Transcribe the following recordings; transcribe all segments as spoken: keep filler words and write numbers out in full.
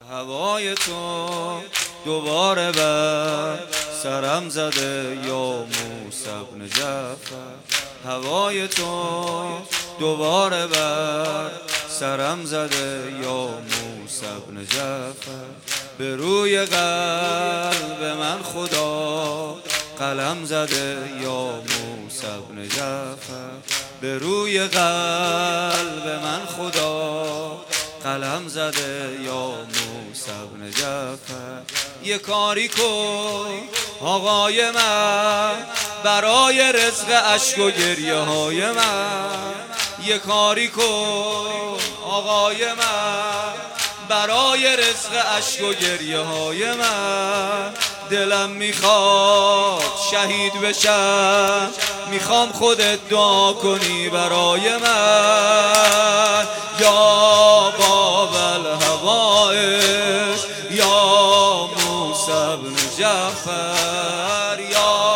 هوای تو دوباره بر سرم زده یا موسی بن جعفر. هوای تو دوباره بر سرم زده یا موسی بن جعفر. به روی قلب من خدا قلم زده یا موسی بن جعفر. به روی قلب من خدا قلم زده یا موسی بن جعفر. یه کاری کن آقای من برای رزق اشک و گریه های من. یه کاری کن آقای من برای رزق اشک و گریه های من. دلم میخواد شهید بشم، میخوام خودت دعا کنی برای من. یا باب الهوائج یا موسی بن جعفر. یا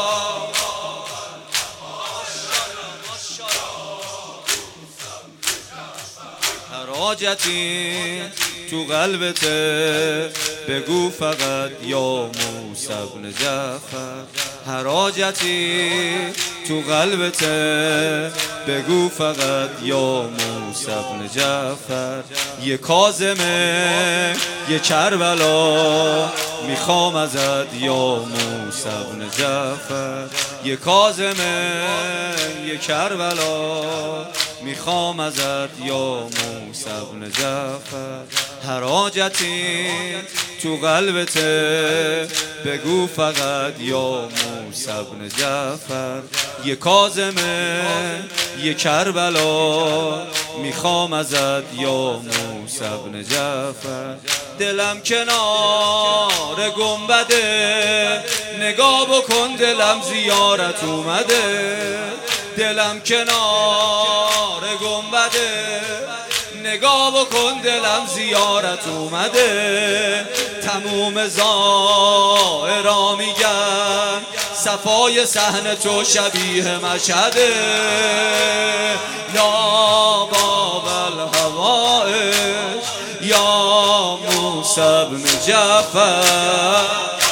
هر حاجتی تو قلبته بگو فقط یا موسی بن جعفر. هر حاجتی تو قلبته بگو فقط یا موسی بن جعفر. یه کاظمه یه کربلا میخوام ازت یا موسی بن جعفر. یه کاظمه یه کربلا میخوام ازت یا موسی بن جعفر. هر حاجتی تو قلبته بگو فقط یا موسی بن جعفر. یه کاظمه یه کربلا میخوام ازت یا موسی بن جعفر. دلم کنار گنبده نگاه بکن دلم زیارت اومده. دلم کنار گنبده نگاه بکن دلم زیارت اومده. تموم زائرا میگن صفای صحن تو شبیه مشهده. یا باب الهوائج یا موسی بن جعفر.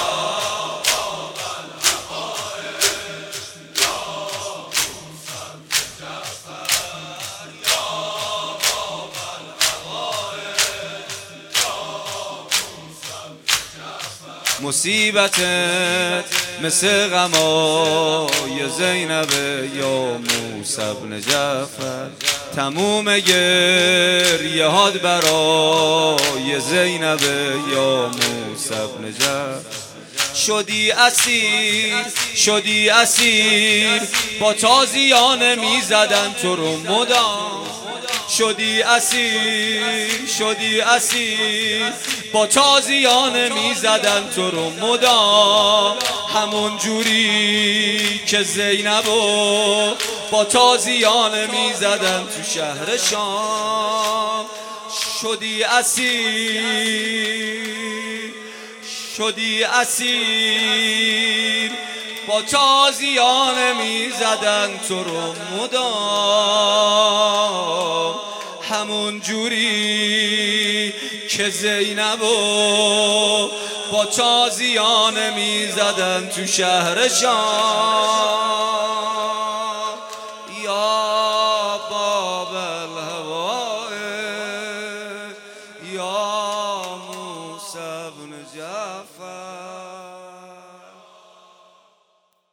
مصیبتت مثل غمای زینب یا موسی بن جعفر. تموم گریه هات برای زینب یا موسی بن جعفر. شدی اسیر شدی اسیر با تازیانه میزدن تو رو مدام. شدی اسیر شدی اسیر با تازیانه میزدن تو رو مدام. همون جوری که زینبو با تازیانه میزدن تو شهر شام. شدی اسیر شدی اسیر با تازیانه میزدن تو رو مدام. همون جوری که زینبو با تازیانه میزدن تو شهر شام. یا باب الهوائج یا موسی بن جعفر.